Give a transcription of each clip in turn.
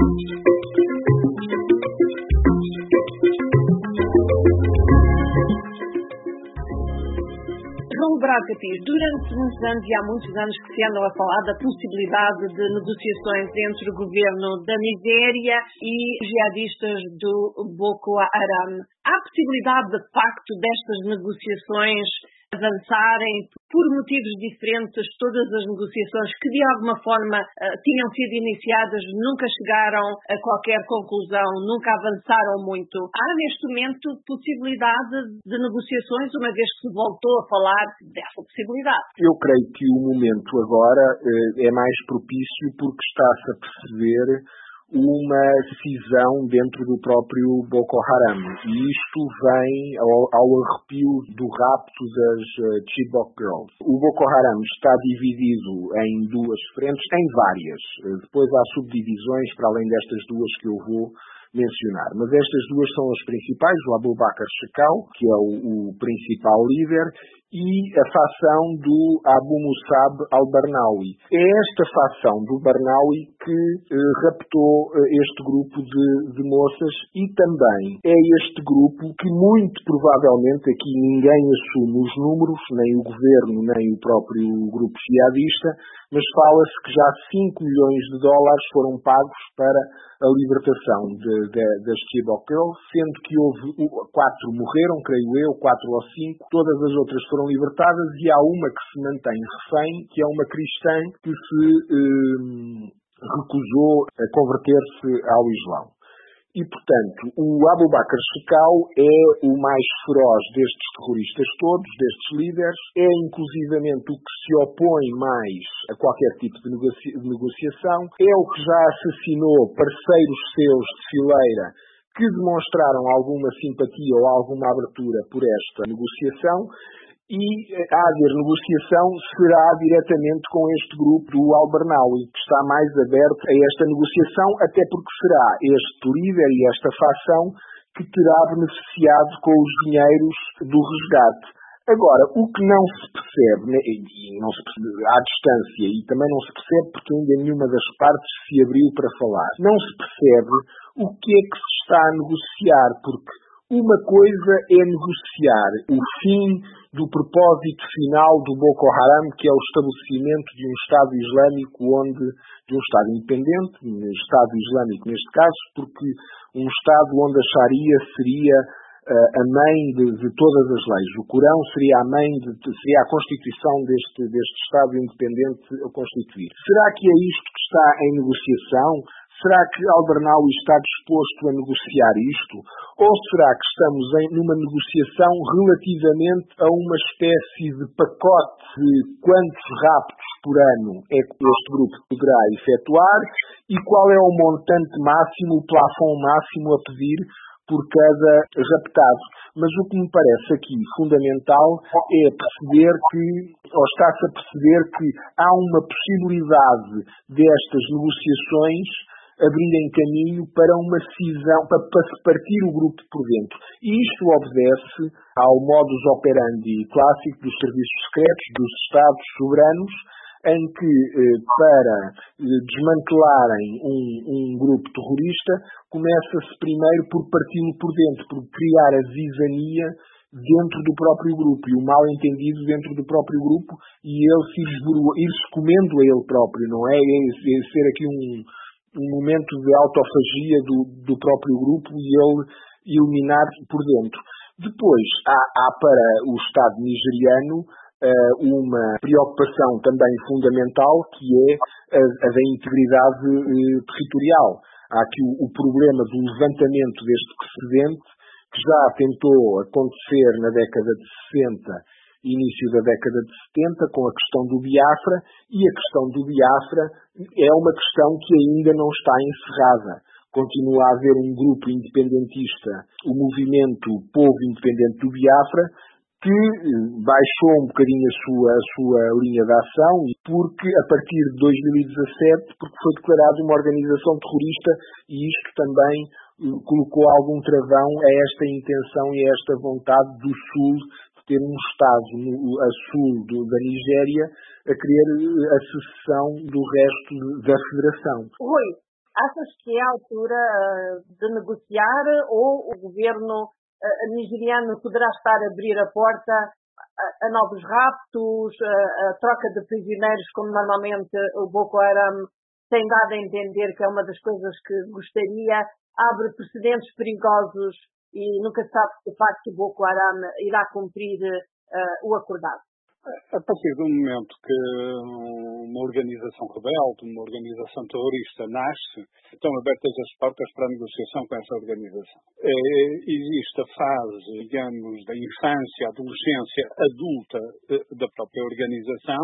João Brado Capiz, durante muitos anos e há muitos anos que se andam a falar da possibilidade de negociações entre o governo da Nigéria e os jihadistas do Boko Haram. Há possibilidade de facto destas negociações avançarem por motivos diferentes? Todas as negociações que de alguma forma tinham sido iniciadas nunca chegaram a qualquer conclusão, nunca avançaram muito. Há neste momento possibilidade de negociações, uma vez que se voltou a falar dessa possibilidade? Eu creio que o momento agora é mais propício porque está-se a perceber uma cisão dentro do próprio Boko Haram. E isto vem ao arrepio do rapto das Chibok Girls. O Boko Haram está dividido em duas frentes, em várias. Depois há subdivisões para além destas duas que eu vou mencionar. Mas estas duas são as principais, o Abu Bakr Shekau, que é o principal líder, e a facção do Abu Musab al-Barnawi. É esta facção do Barnawi que raptou este grupo de moças e também é este grupo que muito provavelmente, aqui ninguém assume os números, nem o governo, nem o próprio grupo jihadista, mas fala-se que já 5 milhões de dólares foram pagos para a libertação das Chibok Girls, sendo que houve 4 morreram, creio eu, 4 ou 5, todas as outras foram libertadas e há uma que se mantém refém, que é uma cristã que se recusou a converter-se ao Islão. E, portanto, o Abu Bakr Shekau é o mais feroz destes terroristas todos, destes líderes, é inclusivamente o que se opõe mais a qualquer tipo de negociação, é o que já assassinou parceiros seus de fileira que demonstraram alguma simpatia ou alguma abertura por esta negociação. E a haver negociação será diretamente com este grupo do al-Barnawi, que está mais aberto a esta negociação, até porque será este líder e esta facção que terá beneficiado com os dinheiros do resgate. Agora, o que não se percebe, e não se percebe à distância, e também não se percebe porque ainda nenhuma das partes se abriu para falar, não se percebe o que é que se está a negociar, porque uma coisa é negociar o fim do propósito final do Boko Haram, que é o estabelecimento de um Estado Islâmico, de um Estado independente, um Estado Islâmico neste caso, porque um Estado onde a Sharia seria a mãe de todas as leis. O Corão seria seria a constituição deste Estado independente a constituir. Será que é isto que está em negociação? Será que al-Barnawi está disposto a negociar isto? Ou será que estamos numa negociação relativamente a uma espécie de pacote de quantos raptos por ano é que este grupo poderá efetuar e qual é o montante máximo, o plafond máximo a pedir por cada raptado? Mas o que me parece aqui fundamental é perceber ou está-se a perceber que há uma possibilidade destas negociações abrirem caminho para uma cisão, para se partir o grupo por dentro. E isto obedece ao modus operandi clássico dos serviços secretos, dos Estados soberanos, em que, para desmantelarem um grupo terrorista, começa-se primeiro por parti-lo por dentro, por criar a zizania dentro do próprio grupo, e o mal-entendido dentro do próprio grupo, e ele ir-se comendo a ele próprio, não é? É ser aqui um momento de autofagia do próprio grupo e ele eliminar por dentro. Depois, há para o Estado nigeriano uma preocupação também fundamental, que é a da integridade territorial. Há aqui o problema do levantamento deste precedente, que já tentou acontecer na década de 60, início da década de 70, com a questão do Biafra, e a questão do Biafra é uma questão que ainda não está encerrada. Continua a haver um grupo independentista, o movimento Povo Independente do Biafra, que baixou um bocadinho a sua linha de ação, porque a partir de 2017, porque foi declarada uma organização terrorista, e isto também colocou algum travão a esta intenção e a esta vontade do Sul de ter um Estado a sul da Nigéria a querer a secessão do resto da Federação. Rui, Achas que é a altura de negociar ou o governo nigeriano poderá estar a abrir a porta a novos raptos, a troca de prisioneiros, como normalmente o Boko Haram tem dado a entender que é uma das coisas que gostaria, abre precedentes perigosos e nunca se sabe se de facto o Boko Haram irá cumprir o acordado? A partir do momento que uma organização rebelde, uma organização terrorista nasce, estão abertas as portas para a negociação com essa organização. Existe a fase, digamos, da infância, adolescência adulta da própria organização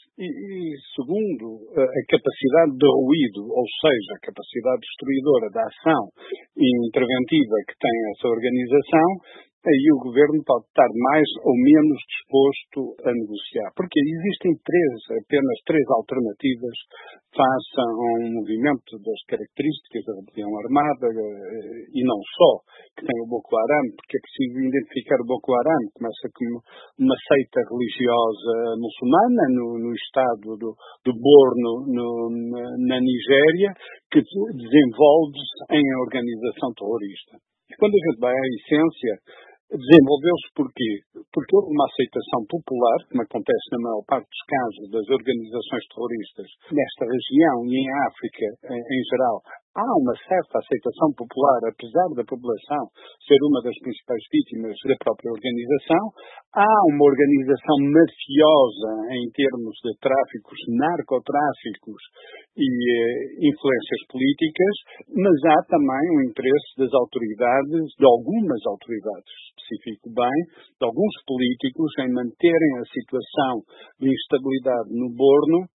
e segundo, a capacidade de ruído, ou seja, a capacidade destruidora da ação interventiva que tem essa organização, aí o governo pode estar mais ou menos disposto a negociar. Porque existem apenas três alternativas face a um movimento das características da rebelião armada e não só, que tem o Boko Haram, porque é preciso identificar o Boko Haram. Começa como uma seita religiosa muçulmana no estado do Borno, na Nigéria, que desenvolve-se em organização terrorista. E quando a gente vai à essência, desenvolveu-se porquê? Porque houve uma aceitação popular, como acontece na maior parte dos casos das organizações terroristas nesta região e em África em geral. Há uma certa aceitação popular, apesar da população ser uma das principais vítimas da própria organização. Há uma organização mafiosa em termos de tráficos, narcotráficos e influências políticas, mas há também um interesse das autoridades, de algumas autoridades, especifico bem, de alguns políticos em manterem a situação de instabilidade no Borno,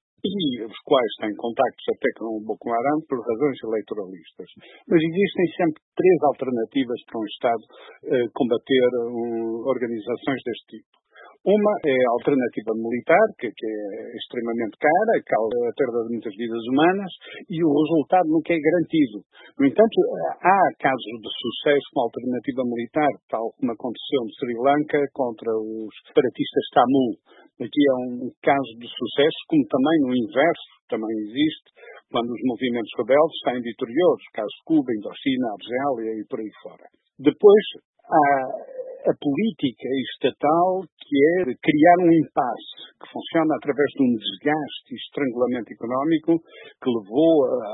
e os quais têm contactos até com o Boko Haram por razões eleitoralistas. Mas existem sempre três alternativas para um Estado combater organizações deste tipo. Uma é a alternativa militar, que é extremamente cara, causa a perda de muitas vidas humanas e o resultado nunca é garantido. No entanto, há casos de sucesso com a alternativa militar, tal como aconteceu no Sri Lanka contra os separatistas Tamil. Aqui é um caso de sucesso, como também no inverso também existe, quando os movimentos rebeldes saem vitoriosos, caso de Cuba, Indochina, Argélia e por aí fora. Depois, há a política estatal, que é de criar um impasse, que funciona através de um desgaste e estrangulamento económico que levou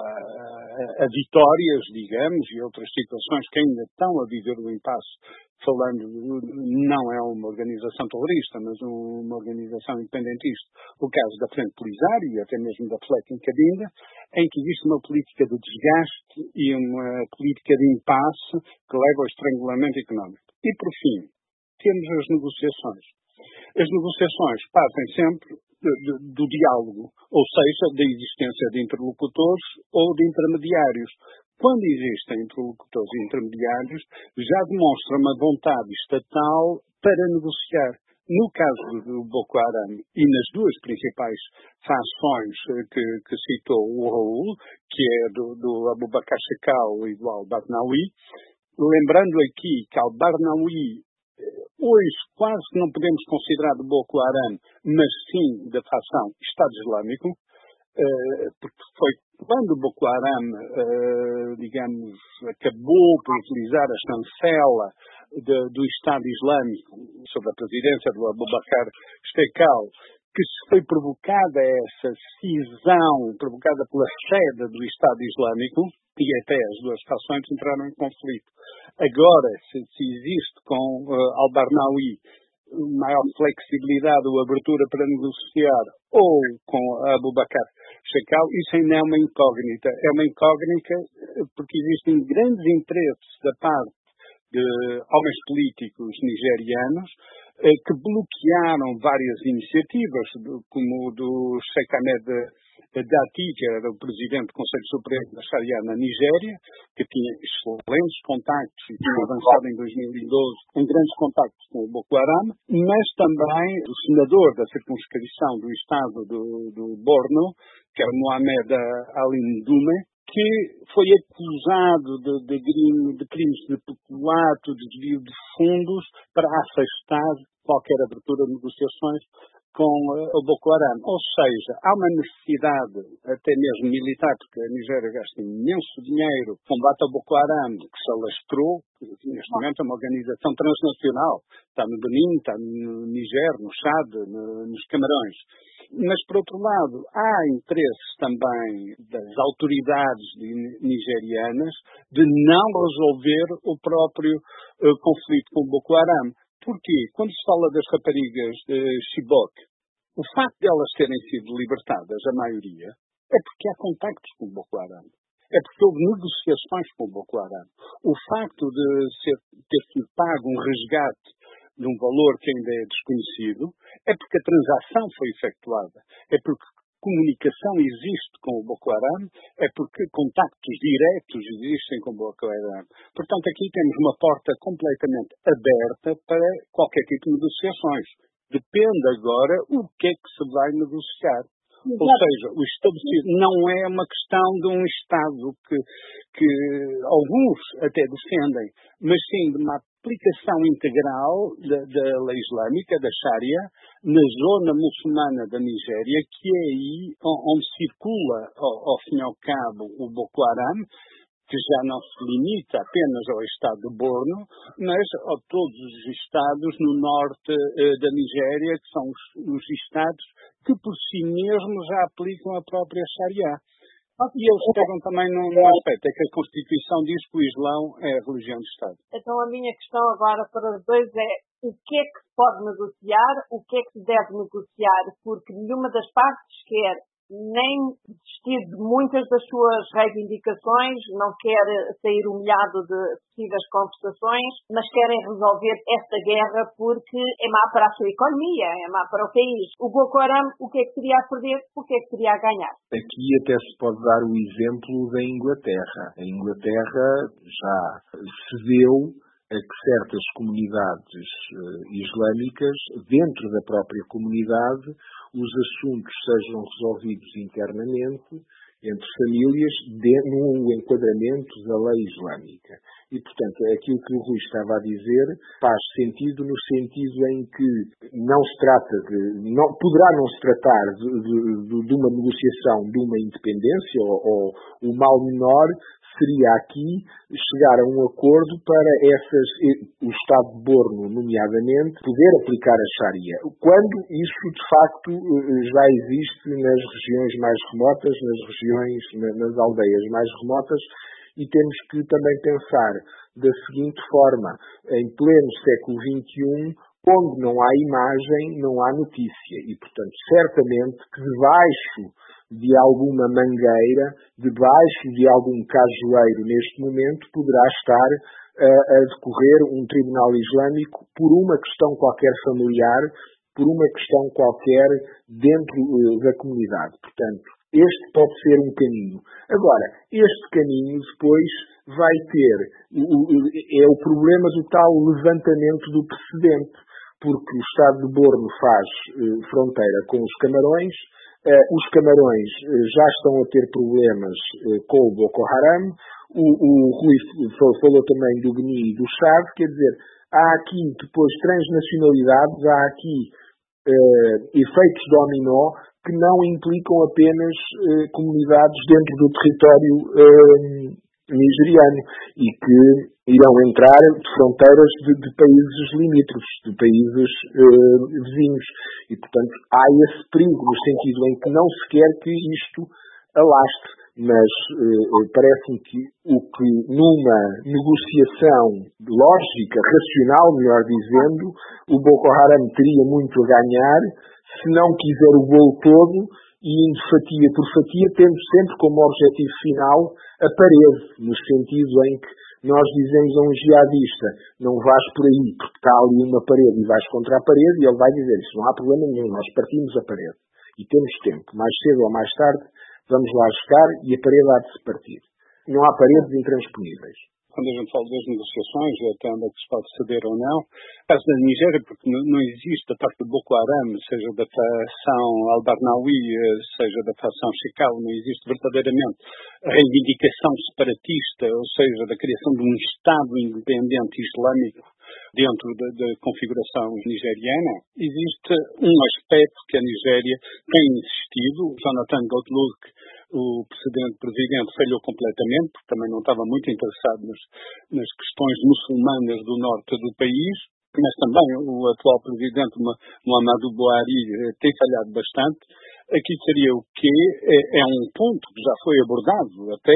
a vitórias, digamos, e outras situações que ainda estão a viver o impasse, falando, não é uma organização terrorista, mas uma organização independentista, o caso da Frente Polisário e até mesmo da FLEC em Cabinda, em que existe uma política de desgaste e uma política de impasse que leva ao estrangulamento económico. E, por fim, temos as negociações. As negociações partem sempre do diálogo, ou seja, da existência de interlocutores ou de intermediários. Quando existem interlocutores e intermediários, já demonstra uma vontade estatal para negociar. No caso do Boko Haram e nas duas principais fações que citou o Raul, que é do Abu Bakr Shekau e do Al-Barnawi, lembrando aqui que Al-Barnawi hoje quase que não podemos considerar do Boko Haram, mas sim da fação Estado Islâmico, porque foi quando o Boko Haram, digamos, acabou por utilizar a chancela do Estado Islâmico sob a presidência do Abu Bakr Shekau, que foi provocada essa cisão, provocada pela sede do Estado Islâmico, e até as duas fações entraram em conflito. Agora, se existe com Al-Barnawi maior flexibilidade ou abertura para negociar, ou com Abu Bakr Shekau, isso ainda é uma incógnita. É uma incógnita porque existem grandes interesses da parte de homens políticos nigerianos que bloquearam várias iniciativas, como o do Sheikh Ahmed Dati, que era o presidente do Conselho Supremo da Sharia na Nigéria, que tinha excelentes contactos e tinha avançado em 2012 em grandes contactos com o Boko Haram, mas também o senador da circunscrição do estado do Borno, que era Mohamed Ali Ndume, que foi acusado de crimes de peculato, de desvio de fundos, para afastar qualquer abertura de negociações com o Boko Haram. Ou seja, há uma necessidade, até mesmo militar, porque a Nigéria gasta imenso dinheiro, combate ao Boko Haram, que se alastrou, neste momento é uma organização transnacional, está no Benin, está no Niger, no Chad, nos Camarões. Mas, por outro lado, há interesses também das autoridades nigerianas de não resolver o próprio conflito com o Boko Haram. Porquê? Quando se fala das raparigas de Chibok, o facto de elas terem sido libertadas, a maioria, é porque há contactos com o Boko Haram. É porque houve negociações com o Boko Haram. O facto de ter sido pago um resgate de um valor que ainda é desconhecido é porque a transação foi efetuada. É porque comunicação existe com o Boko Haram, é porque contactos diretos existem com o Boko Haram. Portanto, aqui temos uma porta completamente aberta para qualquer tipo de negociações. Depende agora o que é que se vai negociar. Exato. Ou seja, o estabelecido não é uma questão de um Estado que alguns até defendem, mas sim de uma aplicação integral da lei islâmica, da Sharia, na zona muçulmana da Nigéria, que é aí onde circula, ao fim e ao cabo, o Boko Haram, que já não se limita apenas ao estado de Borno, mas a todos os estados no norte da Nigéria, que são os estados que por si mesmos já aplicam a própria Sharia. E eles pegam também num aspecto, é que a Constituição diz que o Islão é a religião do Estado. Então a minha questão agora para os dois é o que é que se pode negociar, o que é que se deve negociar, porque nenhuma das partes quer nem desistir de muitas das suas reivindicações, não quer sair humilhado de possíveis conversações, mas querem resolver esta guerra porque é má para a sua economia, é má para o país. O Boko Haram, o que é que teria a perder, o que é que teria a ganhar? Aqui até se pode dar o exemplo da Inglaterra. A Inglaterra já cedeu a que certas comunidades islâmicas, dentro da própria comunidade, os assuntos sejam resolvidos internamente, entre famílias, no enquadramento da lei islâmica. E, portanto, aquilo que o Rui estava a dizer faz sentido no sentido em que não se trata poderá não se tratar de uma negociação de uma independência, ou o mal menor seria aqui chegar a um acordo para o Estado de Borno, nomeadamente, poder aplicar a Sharia. Quando isso, de facto, já existe nas regiões mais remotas, nas aldeias mais remotas, e temos que também pensar da seguinte forma: em pleno século XXI, onde não há imagem, não há notícia. E, portanto, certamente que debaixo de alguma mangueira, debaixo de algum cajueiro neste momento, poderá estar a decorrer um tribunal islâmico por uma questão qualquer familiar, por uma questão qualquer dentro da comunidade. Portanto, este pode ser um caminho. Agora, este caminho depois vai ter, é o problema do tal levantamento do precedente, porque o Estado de Borno faz fronteira com os Camarões. Os Camarões já estão a ter problemas com o Boko Haram. O Rui falou também do Benin e do Chad. Quer dizer, há aqui depois transnacionalidades, há aqui efeitos dominó que não implicam apenas comunidades dentro do território nigeriano e que irão entrar de fronteiras de países limítrofes, de países vizinhos. E, portanto, há esse perigo no sentido em que não se quer que isto alastre, mas parece-me que numa negociação lógica, racional, melhor dizendo, o Boko Haram teria muito a ganhar se não quiser o bolo todo e indo fatia por fatia, tendo sempre como objetivo final a parede, no sentido em que nós dizemos a um jihadista: não vais por aí porque está ali uma parede e vais contra a parede, e ele vai dizer: isso não há problema nenhum, nós partimos a parede e temos tempo, mais cedo ou mais tarde vamos lá chegar e a parede há de se partir. Não há paredes intransponíveis. Quando a gente fala das negociações, até onde é que se pode ceder ou não, caso da Nigéria, porque não existe da parte do Boko Haram, seja da facção Al-Barnawi, seja da facção Shekau, não existe verdadeiramente a reivindicação separatista, ou seja, da criação de um Estado independente islâmico dentro da configuração nigeriana, existe um aspecto que a Nigéria tem insistido. Jonathan Goodluck, o presidente, falhou completamente, porque também não estava muito interessado nas questões muçulmanas do norte do país, mas também o atual presidente, Muhammadu Buhari, tem falhado bastante. Aqui seria o quê? É um ponto que já foi abordado até,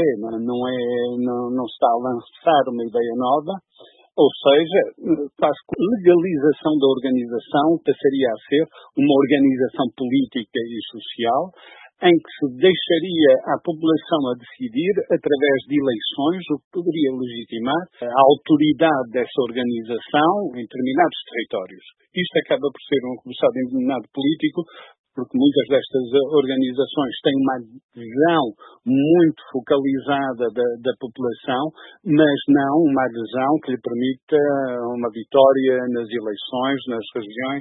não se está a lançar uma ideia nova, ou seja, quase que legalização da organização passaria a ser uma organização política e social, em que se deixaria a população a decidir através de eleições, o que poderia legitimar a autoridade dessa organização em determinados territórios. Isto acaba por ser um começado em determinado político, porque muitas destas organizações têm uma adesão muito focalizada da população, mas não uma adesão que lhe permita uma vitória nas eleições, nas regiões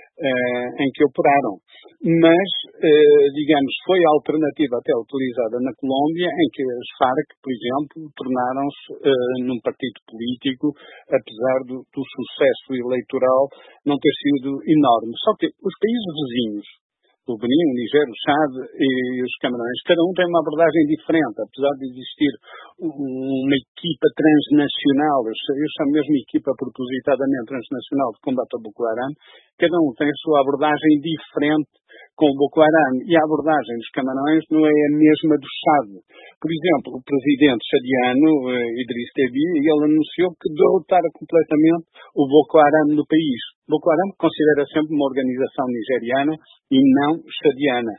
em que operaram. Mas, digamos, foi a alternativa até utilizada na Colômbia, em que as Farc, por exemplo, tornaram-se num partido político, apesar do sucesso eleitoral não ter sido enorme. Só que os países vizinhos, o Benin, o Niger, o Chad e os Camarões, cada um tem uma abordagem diferente, apesar de existir uma equipa transnacional, eu chamo mesmo equipa propositadamente transnacional de combate ao Boko Haram, cada um tem a sua abordagem diferente com o Boko Haram, e a abordagem dos Camarões não é a mesma do Chad. Por exemplo, o presidente chadiano, Idriss Déby, ele anunciou que derrotara completamente o Boko Haram no país. O Boko Haram considera sempre uma organização nigeriana e não chadiana.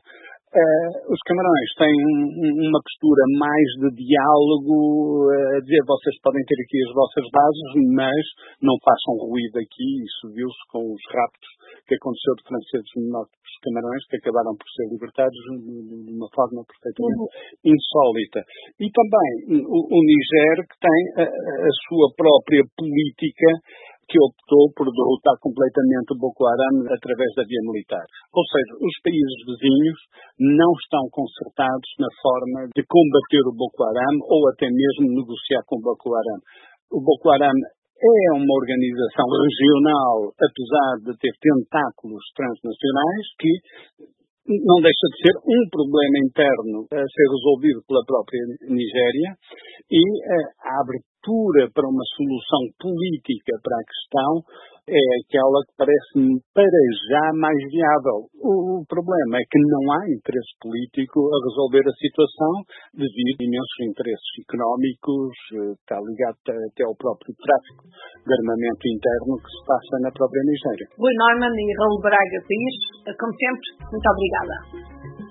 Os Camarões têm uma postura mais de diálogo, a dizer, vocês podem ter aqui as vossas bases, mas não façam ruído aqui. Isso viu-se com os raptos que aconteceu de franceses no norte dos Camarões, que acabaram por ser libertados de uma forma perfeitamente insólita. E também o Niger, que tem a sua própria política, que optou por derrotar completamente o Boko Haram através da via militar. Ou seja, os países vizinhos não estão concertados na forma de combater o Boko Haram ou até mesmo negociar com o Boko Haram. O Boko Haram é uma organização regional, apesar de ter tentáculos transnacionais, que não deixa de ser um problema interno a ser resolvido pela própria Nigéria, e a abertura para uma solução política para a questão é aquela que parece-me para já mais viável. O problema é que não há interesse político a resolver a situação devido a imensos interesses económicos, está ligado até ao próprio tráfico de armamento interno que se passa na própria Nigéria. Rui Neumann e Raul Braga Pires, como sempre, muito obrigada.